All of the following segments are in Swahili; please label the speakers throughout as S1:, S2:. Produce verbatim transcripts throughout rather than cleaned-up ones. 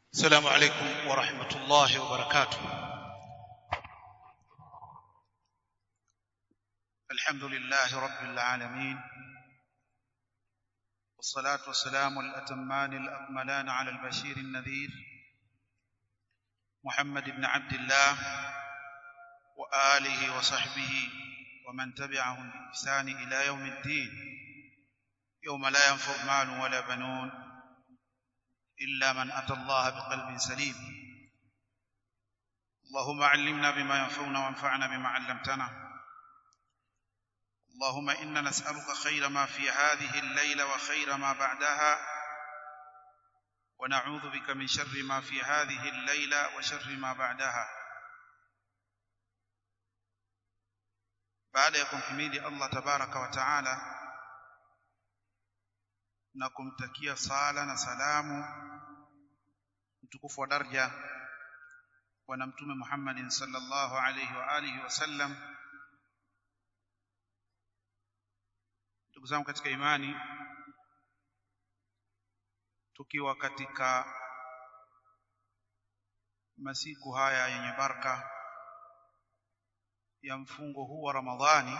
S1: السلام عليكم ورحمة الله وبركاته. الحمد لله رب العالمين، والصلاة والسلام الأتمان الأكملان على البشير النذير محمد بن عبد الله وآله وصحبه ومن تبعهم بإحسان إلى يوم الدين، يوم لا ينفع مال ولا بنون إلا من أتى الله بقلب سليم. اللهم علمنا بما ينفعنا وانفعنا بما علمتنا. اللهم إنا نسألك خير ما في هذه الليلة وخير ما بعدها، ونعوذ بك من شر ما في هذه الليلة وشر ما بعدها. بعد يكون حميدي الله تبارك وتعالى نكم تكيا صالة نسلام mtukufu wa daraja bwana mtume Muhammad sallallahu alayhi wa alihi wasallam. Ndugu zangu katika imani, tukiwa katika masiku haya yenye baraka ya mfungo huu wa Ramadhani,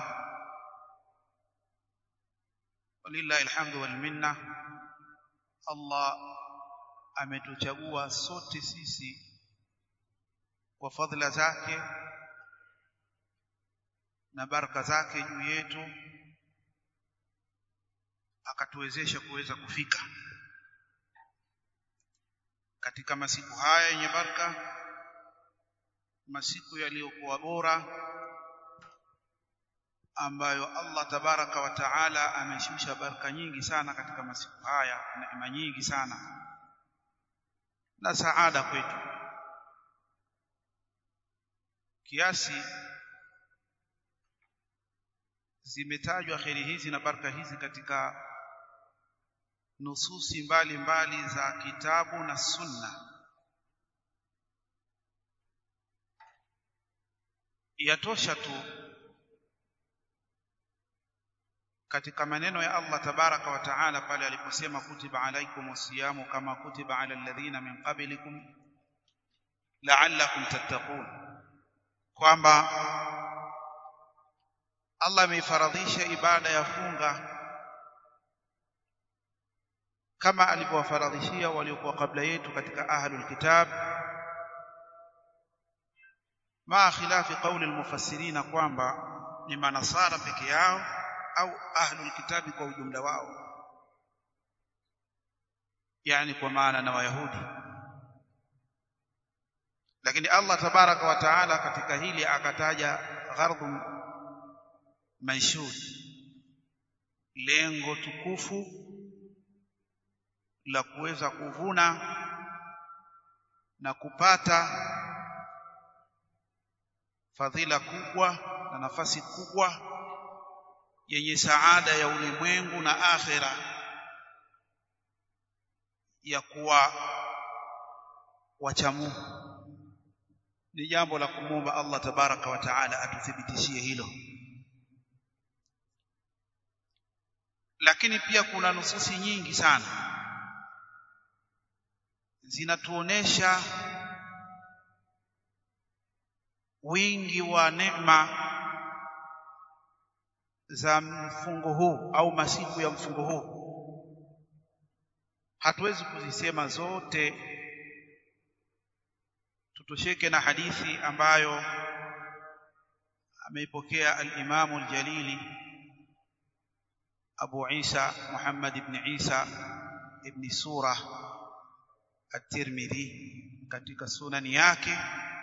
S1: walillahi alhamdu wal minna, Allah ametuchagua sote sisi kwa fadhila zake na baraka zake juu yetu, akatuwezesha kuweza kufika katika masiku haya yenye baraka, masiku yaliyokuwa bora ambayo Allah tabaraka wa taala ameshusha baraka nyingi sana katika masiku haya, neema nyingi sana na saada kwetu, kiasi zimetajwa kheri hizi na baraka hizi katika nususi mbalimbali mbali za kitabu na sunna. Yatosha tu katika maneno ya Allah tabaraka wa taala pale aliposema kutiba alaikumus siyamu kama kutiba ala alladhina min qablikum la'allakum tattaqun, kwamba Allah ameifaradhisha ibada ya funga kama alivyowafaradhishia waliokuwa kabla yetu katika ahlul kitab, ma khilafi qawli almufassirina, kwamba ni manasara peke yao au ahlul kitabi kwa ujumla wao, yani kwa maana na Wayahudi. Lakini Allah tabaraka wa taala katika hili akataja ghardun maishud, lengo tukufu la kuweza kuvuna na kupata fadhila kubwa na nafasi kubwa yenye saada ya ulimwengu na akhira, ya kuwa wacha Mungu. Ni jambo la kumwomba Allah tabaraka wa taala atuthibitishie hilo. Lakini pia kuna nususi nyingi sana zinatuonesha wingi wa neema za mfungo huu au masiku ya mfungo huu. Hatuwezi kuzisema zote, tutosheke na hadithi ambayo ameipokea al-Imam al-Jalili Abu Isa Muhammad ibn Isa ibn Surah at-Tirmidhi katika sunani yake.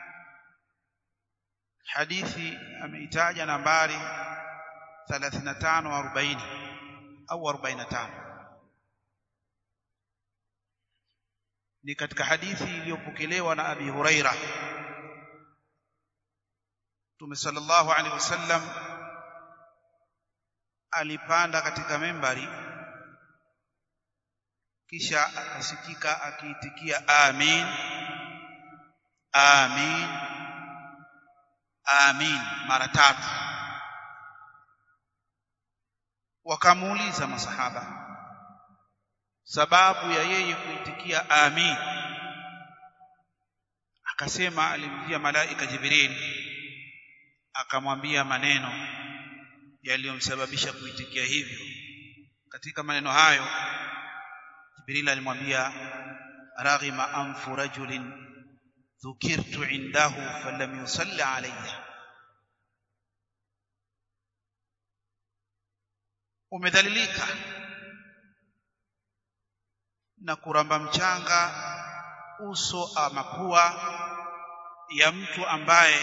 S1: Hadithi ameitaja nambari thelathini na tano arobaini au arobaini na tano. Ni katika hadithi iliyopokelewa na Abi Huraira. Mtume sallallahu alaihi wasallam alipanda katika membari, kisha akasikika akiitikia amin amin amin mara tatu. Wakamuuliza masahaba sababu ya yeye kuitikia amin akasema alimjia malaika Jibril akamwambia maneno yaliyomsababisha kuitikia hivyo. Katika maneno hayo Jibril alimwambia raghima anfu rajulin dhukirtu indahu falam yusalli alayya, umedhalilika na kuramba mchanga uso ama pua ya mtu ambaye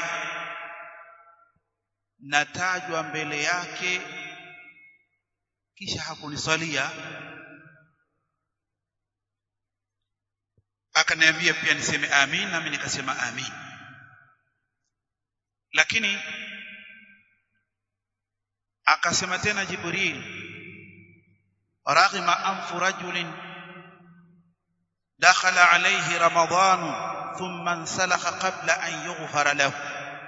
S1: natajwa mbele yake kisha hakuniswalia. Akaniambia pia niseme amin, nami nikasema amin. Lakini akasema tena Jibril raghima anfu rajulin dakhala alayhi ramadhan thumma insalakha qabla an yughfara lahu,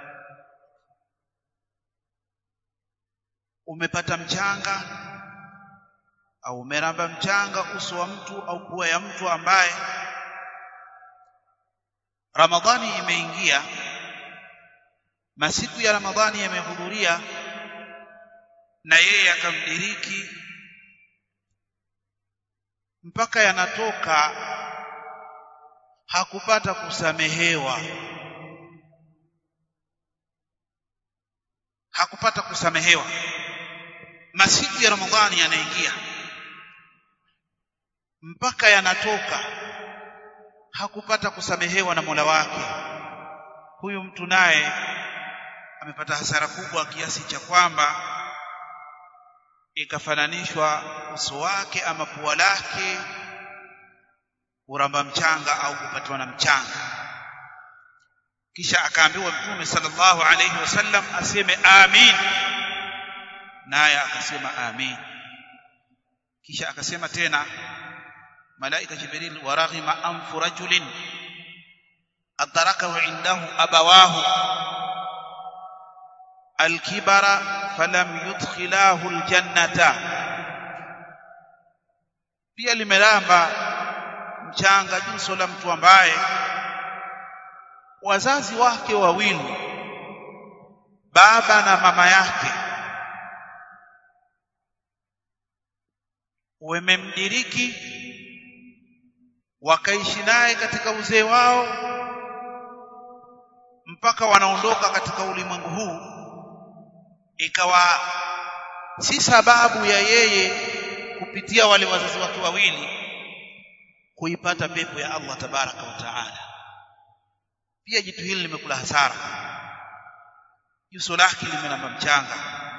S1: umepata mchanga au umeramba mchanga uso wa mtu au pua ya mtu ambaye Ramadhani imeingia, masiku ya Ramadhani yamehudhuria na yeye akamdiriki mpaka yanatoka hakupata kusamehewa, hakupata kusamehewa. Masiku ya Ramadhani yanaingia mpaka yanatoka hakupata kusamehewa na Mola wake. Huyu mtu naye amepata hasara kubwa kiasi cha kwamba ikafananishwa uso wake ama pua lake kuramba mchanga au kupatwa na mchanga. Kisha akaambiwa Mtume sallallahu alayhi wasallam aseme amin, naye akasema amin. Kisha akasema tena malaika Jibril waraghima anfu rajulin atarakahu indahu abawahu alkibara falam yudkhilahu aljannata, pia limeramba mchanga jiso la mtu ambaye wazazi wake wawili, baba na mama yake, wamemdiriki wakaishi naye katika uzee wao mpaka wanaondoka katika ulimwengu huu, ikawa si sababu ya yeye kupitia wale wazazi wake wawili kuipata pepo ya Allah tabaraka wa taala. Pia jitu hili limekula hasara, jiso lake limenamba mchanga.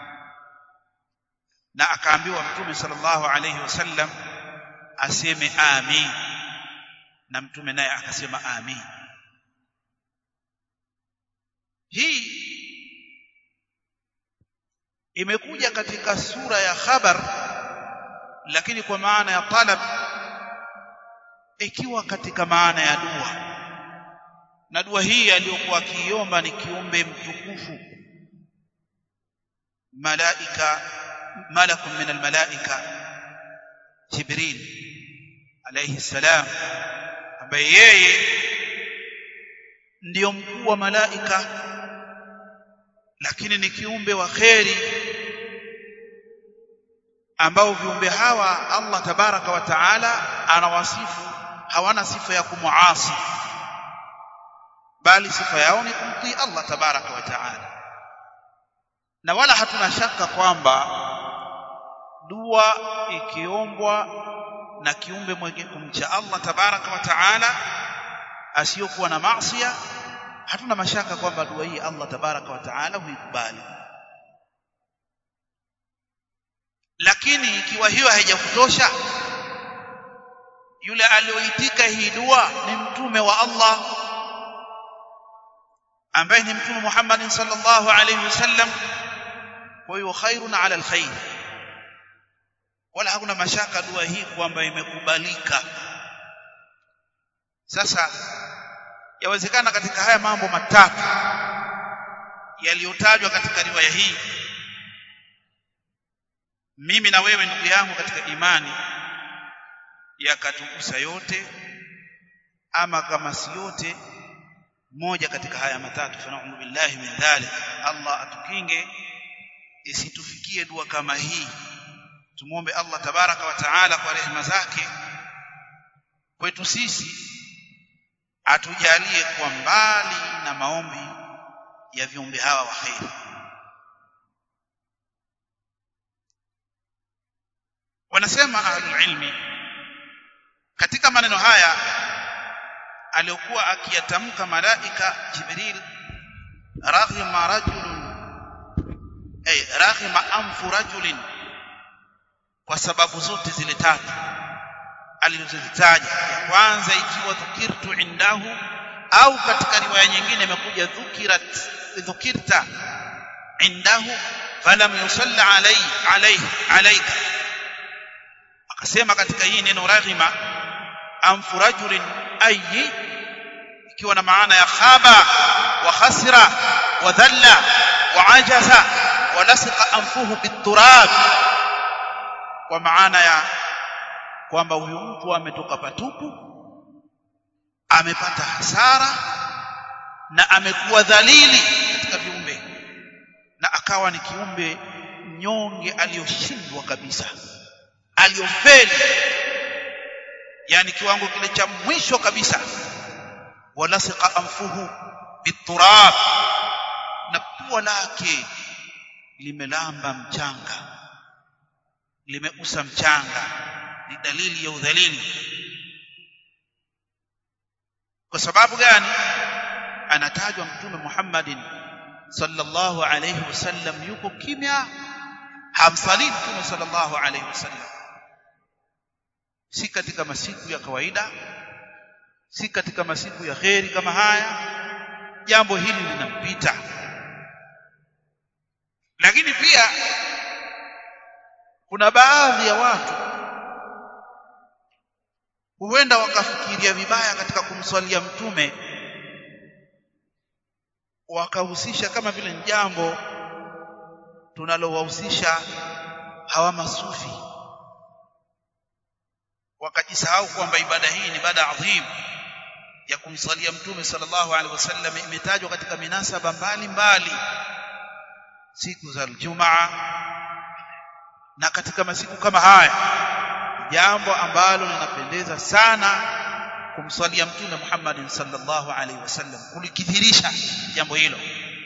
S1: Na akaambiwa Mtume sallallahu alayhi wasallam aseme amin, na Mtume naye akasema amin. Hii imekuja katika sura ya khabar, lakini kwa maana ya talab, ikiwa katika maana ya dua. Na dua hii aliyokuwa akiomba ni kiumbe mtukufu, malaika malakun min almalaika Jibril alayhi salam, ambaye yeye ndiyo mkuu wa malaika, lakini ni kiumbe wa kheri, ambao viumbe hawa Allah tabaraka wa taala anawasifu hawana sifa ya kumuasi, bali sifa yao ni kumtii Allah tabaraka wa taala. Na wala hatuna shaka kwamba dua ikiombwa na kiumbe mwenye kumcha Allah tabaraka wa taala asiyokuwa na maasiya, hatuna mashaka kwamba dua hii Allah tabaraka wa taala huikubali. Lakini ikiwa hiyo haijakutosha, yule aliyoitika hii dua ni mtume wa Allah ambaye ni Mtume Muhammad sallallahu alayhi wasallam, kwa hiyo khairun ala alkhair. Wala hakuna mashaka dua hii kwamba imekubalika. Sasa yawezekana katika haya mambo matatu yaliyotajwa katika riwaya hii, mimi na wewe ndugu yangu katika imani, yakatukusa yote, ama kama si yote moja katika haya matatu, fanaudhu billahi min dhalik. Allah atukinge isitufikie dua kama hii. Tumuombe Allah tabaraka wa taala kwa rehema zake kwetu sisi atujalie kwa mbali na maombi ya viumbe hawa wa khair. Wanasema ahlul ilmi katika maneno haya aliyokuwa akiyatamka malaika Jibril, raghima rajulun ay raghima anfu rajulin, kwa sababu zote zile tatu alizozitaja. Ya kwanza ikiwa dhukirtu indahu, au katika riwaya nyingine imekuja dhukirat dhukirta indahu falam yusalla alayhi alayhi alayka. Akasema katika hii neno raghima anfu rajulin ayi, ikiwa na maana ya khaba wa khasira wa dhalla wa ajaza wa lasqa anfuhu biturab, kwa maana ya kwamba huyu mtu ametoka patupu, amepata hasara na amekuwa dhalili katika viumbe, na akawa ni kiumbe nyonge aliyoshindwa kabisa, aliyofeli, yani kiwango kile cha mwisho kabisa. Walasqa anfuhu biturab, na pua lake limelamba mchanga, limeusa mchanga. Ni dalili ya udhalili. Kwa sababu gani? Anatajwa Mtume Muhammadin sallallahu alayhi wasallam yuko kimya, hamsalii Mtume sallallahu alayhi wasallam, si katika masiku ya kawaida, si katika masiku ya kheri kama haya, jambo hili linampita. Lakini pia kuna baadhi ya watu huenda wakafikiria vibaya katika kumswalia mtume, wakahusisha kama vile jambo tunalowahusisha hawa masufi, wakajisahau kwamba ibada hii ni ibada adhim ya kumswalia mtume sallallahu alaihi wasallam. Imetajwa katika minasaba mbalimbali, siku za Ijumaa na katika masiku kama haya, jambo ambalo linapendeza sana kumswalia mtume Muhammad sallallahu alaihi wasallam, kulikithirisha jambo hilo.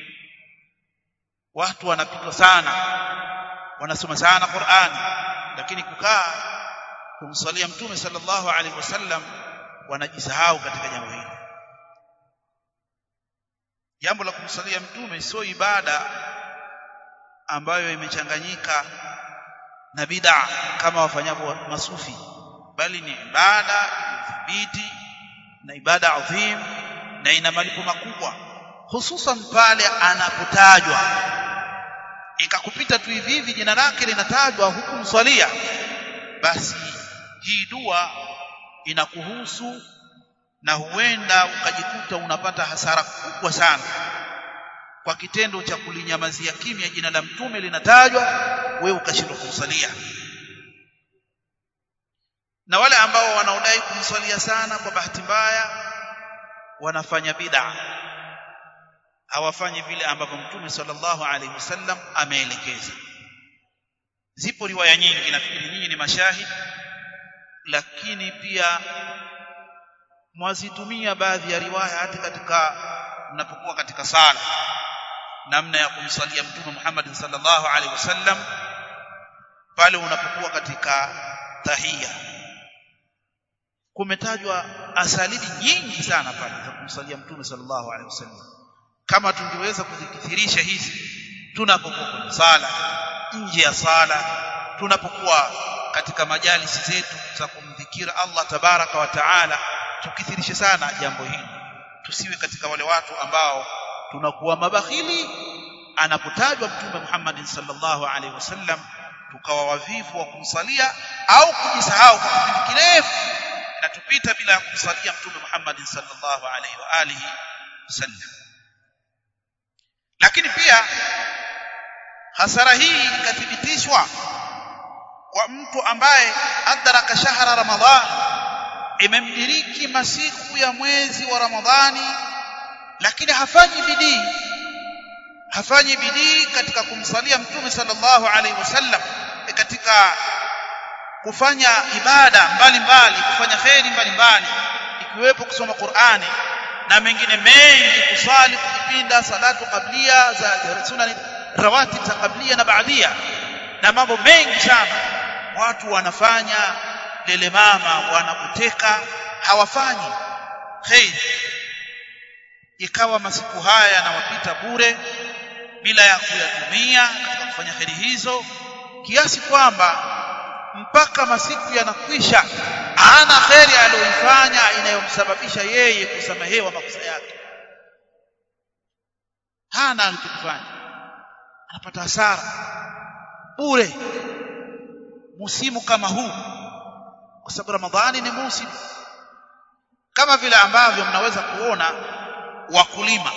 S1: Watu wanapitwa sana, wanasoma sana Qur'an, lakini kukaa kumswalia mtume sallallahu alaihi wasallam wanajisahau katika jambo hili. Jambo la kumswalia mtume sio ibada ambayo imechanganyika na bid'a kama wafanyavyo masufi, bali ni ibada iliyodhibiti na ibada adhim, na ina malipo makubwa, hususan pale anapotajwa. Ikakupita tu hivi hivi jina lake linatajwa huku mswalia, basi hii dua inakuhusu, na huenda ukajikuta unapata hasara kubwa sana kwa kitendo cha kulinyamazia kimya jina la mtume linatajwa, wewe ukashindwa kumsalia. Na wale ambao wanaodai kumsalia sana, kwa bahati mbaya wanafanya bid'a, hawafanyi vile ambavyo mtume sallallahu alaihi wasallam ameelekeza. Zipo riwaya nyingi, nafikiri nyinyi ni mashahidi, lakini pia mwazitumia baadhi ya riwaya hata katika mnapokuwa katika sala, namna ya kumsalia mtume Muhammad sallallahu alaihi wasallam pale unapokuwa katika tahiyya. Kumetajwa asalibi nyingi sana pale za kumsalia mtume sallallahu alaihi wasallam. Kama tungeweza kuzikithirisha hizi tunapokuwa kwenye sala, nje ya sala, tunapokuwa katika majalisi zetu za kumdhikira Allah tabaraka wa taala, tukithirishe sana jambo hili. Tusiwe katika wale watu ambao tunakuwa mabakhili anapotajwa mtume Muhammad sallallahu alaihi wasallam, tukawa wavivu wa kumsalia au kujisahau kwa kipindi kirefu na tupita bila kumsalia mtume Muhammad sallallahu alaihi wa alihi wasallam. Lakini pia hasara hii ikathibitishwa kwa mtu ambaye adraka shahra Ramadhan, imemdiriki masiku ya mwezi wa Ramadhani lakini hafanyi bidii hafanyi bidii katika kumsalia mtume sallallahu alaihi wasallam, katika kufanya ibada mbalimbali, kufanya khairi mbalimbali, ikiwepo kusoma Qur'ani na mengine mengi, kusali, kujipinda salatu qablia za sunna rawatib za qablia na baadia, na mambo mengi sana watu wanafanya lele mama, wanakuteka, hawafanyi khairi. Ikawa masiku haya yanawapita bure bila ya kuyatumia katika kufanya khairi hizo, kiasi kwamba mpaka masiku yanakwisha hana khairi aliyoifanya inayomsababisha yeye kusamehewa makosa yake. Hana alichofanya, anapata hasara bure musimu kama huu, kwa sababu Ramadhani ni musimu. Kama vile ambavyo mnaweza kuona wakulima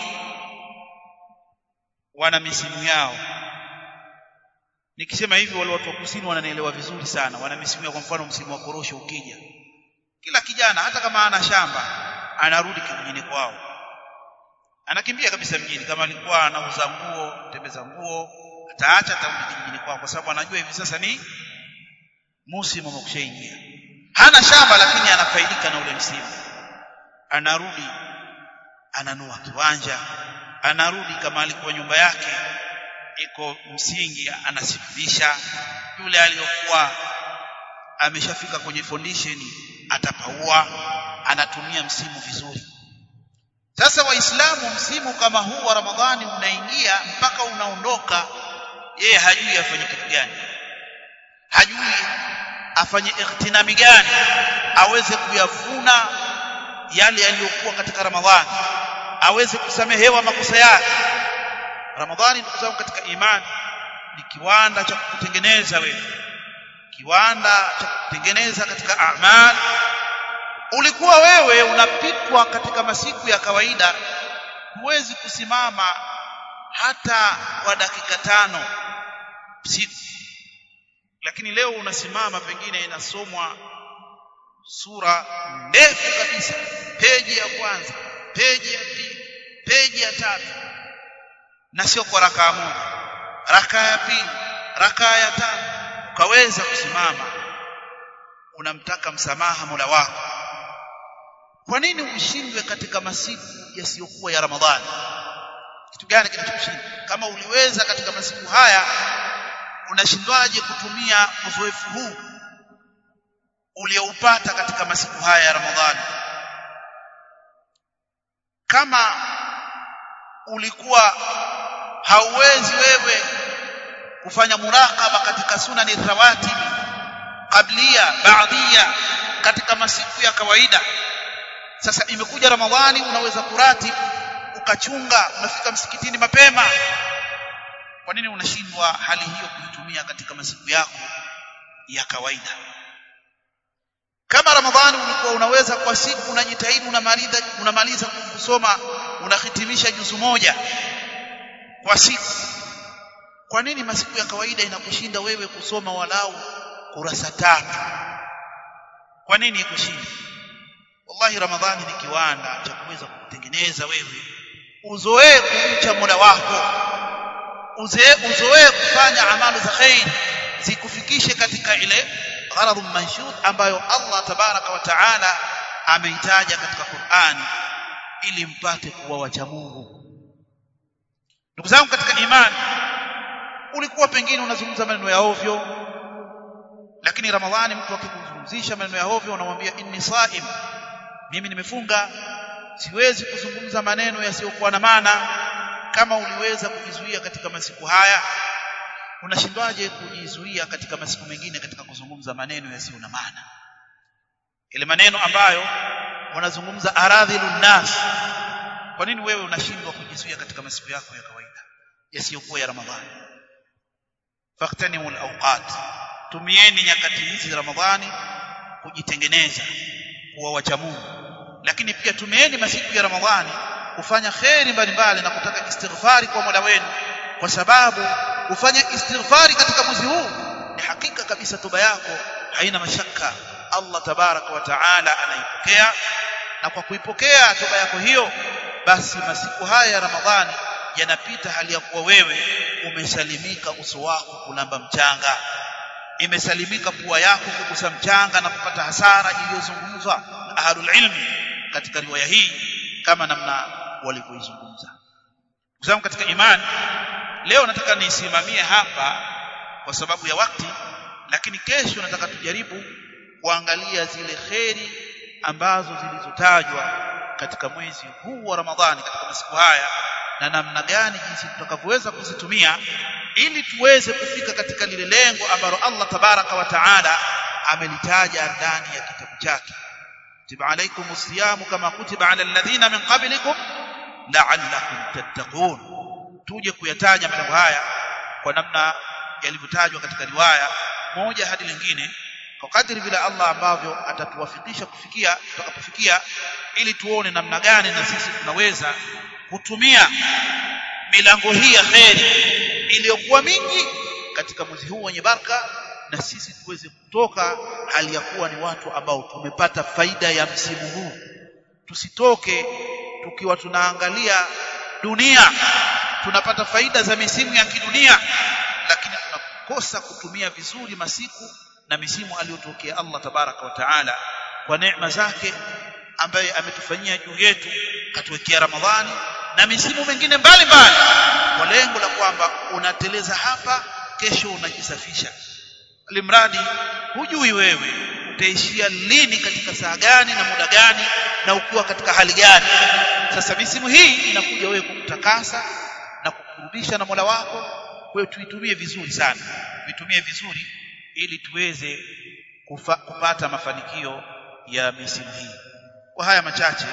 S1: wana misimu yao. Nikisema hivi wale watu wa kusini wananielewa vizuri sana. Wana misimu yao. Kwa mfano msimu wa korosho ukija, kila kijana hata kama ana shamba anarudi kijijini kwao, anakimbia kabisa mjini. Kama alikuwa anauza nguo, tembeza nguo, ataacha atarudi kijijini kwao, kwa sababu anajua hivi sasa ni msimu umeshaingia. Hana shamba lakini anafaidika na ule msimu. Anarudi ananua kiwanja, anarudi kama alikuwa nyumba yake iko msingi, anasifisha. Yule aliyokuwa ameshafika kwenye foundation atapaua, anatumia msimu vizuri. Sasa Waislamu, msimu kama huu wa Ramadhani unaingia mpaka unaondoka, yeye hajui afanye kitu gani, hajui afanye ikhtinami gani aweze kuyavuna yale yaliyokuwa katika Ramadhani, aweze kusamehewa makosa yake. Ramadhani, ndugu zangu katika imani, ni kiwanda cha kutengeneza wewe, kiwanda cha kutengeneza katika amali. Ulikuwa wewe unapitwa katika masiku ya kawaida, huwezi kusimama hata kwa dakika tano siku, lakini leo unasimama, pengine inasomwa sura ndefu kabisa, peji ya kwanza, peji ya pili, peji ya tatu, na sio kwa rakaa moja, rakaa ya pili, rakaa ya tatu. Ukaweza kusimama unamtaka msamaha Mola wako. Kwa nini ushindwe katika masiku yasiyokuwa ya Ramadhani? Kitu gani kinachokushinda? Kama uliweza katika masiku haya, unashindwaje kutumia uzoefu huu ulioupata katika masiku haya ya Ramadhani? Kama ulikuwa hauwezi wewe kufanya murakaba katika sunani rawatib qablia baadia katika masiku ya kawaida, sasa imekuja Ramadhani unaweza kuratibu, ukachunga, unafika msikitini mapema. Kwa nini unashindwa hali hiyo kuitumia katika masiku yako ya kawaida? Kama Ramadhani ulikuwa unaweza kwa siku unajitahidi, unamaliza unamaliza kusoma, unahitimisha juzu moja kwa siku, kwa nini masiku ya kawaida inakushinda wewe kusoma walau kurasa tatu? Kwa nini ikushinda? Wallahi, Ramadhani ni kiwanda cha kuweza kutengeneza wewe uzoee kumcha Mola wako, uzoee uzoee kufanya amali za khair zikufikishe katika ile gharadhu manshud ambayo Allah tabaraka wa taala ameitaja katika Qur'ani, ili mpate kuwa wacha Mungu. Ndugu zangu katika imani, ulikuwa pengine unazungumza maneno ya ovyo, lakini Ramadhani mtu akikuzungumzisha maneno ya ovyo unamwambia inni saim, mimi nimefunga, siwezi kuzungumza maneno yasiyokuwa na maana. Kama uliweza kujizuia katika masiku haya, unashindwaje kujizuia katika masiku mengine katika kuzungumza maneno yasiyo na maana, ile maneno ambayo wanazungumza aradhilun nas? Kwa nini wewe unashindwa kujizuia katika masiku yako ya kawaida yasiyokuwa ya Ramadhani? Faqtanimul awqat, tumieni nyakati hizi za Ramadhani kujitengeneza kuwa wacha Mungu, lakini pia tumieni masiku ya Ramadhani kufanya khairi mbalimbali na kutaka istighfari kwa Mola wenu, kwa sababu kufanya istighfari katika mwezi huu ni hakika kabisa toba yako haina mashaka, Allah tabaraka wa taala anaipokea. Na kwa kuipokea toba yako hiyo, basi masiku haya ya Ramadhani yanapita hali ya kuwa wewe umesalimika uso wako kulamba mchanga, imesalimika pua yako kugusa mchanga na kupata hasara iliyozungumzwa na ahlul ilmi katika riwaya hii kama namna walivyoizungumza. Kwa sababu katika imani leo nataka nisimamie hapa kwa sababu ya wakati, lakini kesho nataka tujaribu kuangalia zile kheri ambazo zilizotajwa katika mwezi huu wa Ramadhani, katika masiku haya, na namna gani jinsi tutakavyoweza kuzitumia ili tuweze kufika katika lile lengo ambalo Allah tabaraka wa taala amelitaja ndani ya kitabu chake. Kutiba alaykumus siyamu kama kutiba ala alladhina min qablikum la'allakum tattaqun. Tuje kuyataja mambo haya kwa namna yalivyotajwa katika riwaya moja hadi lingine, kwa kadri vile Allah ambavyo atatuwafikisha kufikia tutakapofikia, ili tuone namna gani na sisi tunaweza kutumia milango hii ya kheri iliyokuwa mingi katika mwezi huu wenye baraka, na sisi tuweze kutoka hali ya kuwa ni watu ambao tumepata faida ya msimu huu. Tusitoke tukiwa tunaangalia dunia, tunapata faida za misimu ya kidunia, lakini tunakosa kutumia vizuri masiku na misimu aliyotokea Allah tabaraka wa taala kwa neema zake ambaye ametufanyia juu yetu, katuwekea Ramadhani na misimu mingine mbalimbali, kwa lengo la kwamba unateleza hapa, kesho unajisafisha. Alimradi hujui wewe utaishia lini, katika saa gani na muda gani, na ukiwa katika hali gani. Sasa misimu hii inakuja wewe kukutakasa na kukurudisha na Mola wako. Kwa hiyo tuitumie vizuri sana, tuitumie vizuri ili tuweze kufa, kupata mafanikio ya misimu hii. Kwa haya machache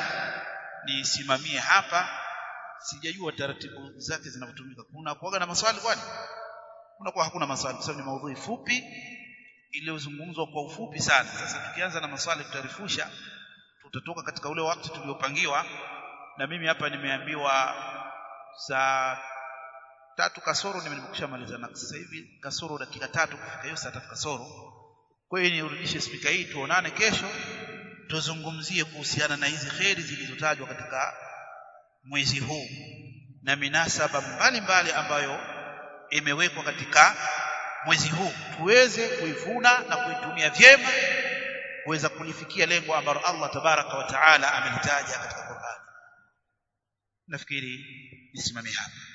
S1: nisimamie hapa. Sijajua taratibu zake zinavyotumika. Kuna kuaga na maswali kwani? Kuna kwa hakuna maswali kwa sababu ni maudhui fupi iliyozungumzwa kwa ufupi sana. Sasa tukianza na maswali tutarifusha, tutatoka katika ule wakati tuliopangiwa, na mimi hapa nimeambiwa saa tatu kasoro nimekwisha maliza, na sasa hivi kasoro dakika tatu kufika hiyo saa tatu kasoro. Kwa hiyo nirudishe spika hii, tuonane kesho tuzungumzie kuhusiana na hizi kheri zilizotajwa katika mwezi huu na minasaba mbalimbali ambayo imewekwa katika mwezi huu, tuweze kuivuna na kuitumia vyema kuweza kulifikia lengo ambalo Allah tabaraka wa taala amelitaja katika Qur'an. Nafikiri nisimamie hapa.